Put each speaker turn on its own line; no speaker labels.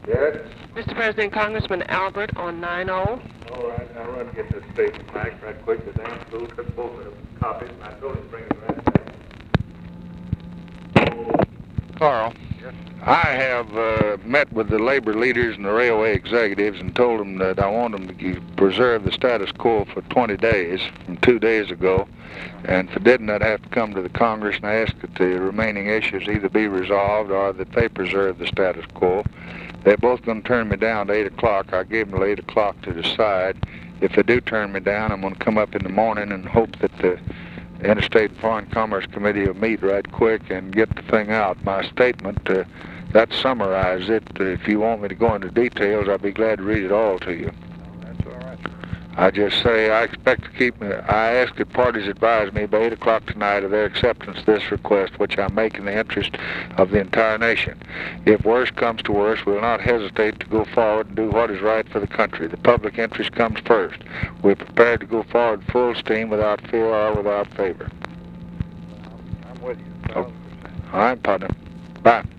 Yes?
Mr. President, Congressman Albert on 9-0.
All right, now run get this statement back right quick. The damn fool took both of the copies, and I told him to bring it right back. Carl.
Yes?
I have met with the labor leaders and the railway executives and told them that I want them to preserve the status quo for 20 days from 2 days ago. And if it didn't, I'd have to come to the Congress and ask that the remaining issues either be resolved or that they preserve the status quo. They're both going to turn me down to 8 o'clock. I gave them till 8 o'clock to decide. If they do turn me down, I'm going to come up in the morning and hope that the Interstate and Foreign Commerce Committee will meet right quick and get the thing out. My statement, that summarized it. If you want me to go into details, I'll be glad to read it all to you.
That's all right.
I just say I expect to keep, I ask that parties advise me by 8 o'clock tonight of their acceptance of this request, which I make in the interest of the entire nation. If worse comes to worse, we'll not hesitate to go forward and do what is right for the country. The public interest comes first. We're prepared to go forward full steam without fear or without favor.
I'm with you.
Oh. All right, partner. Bye.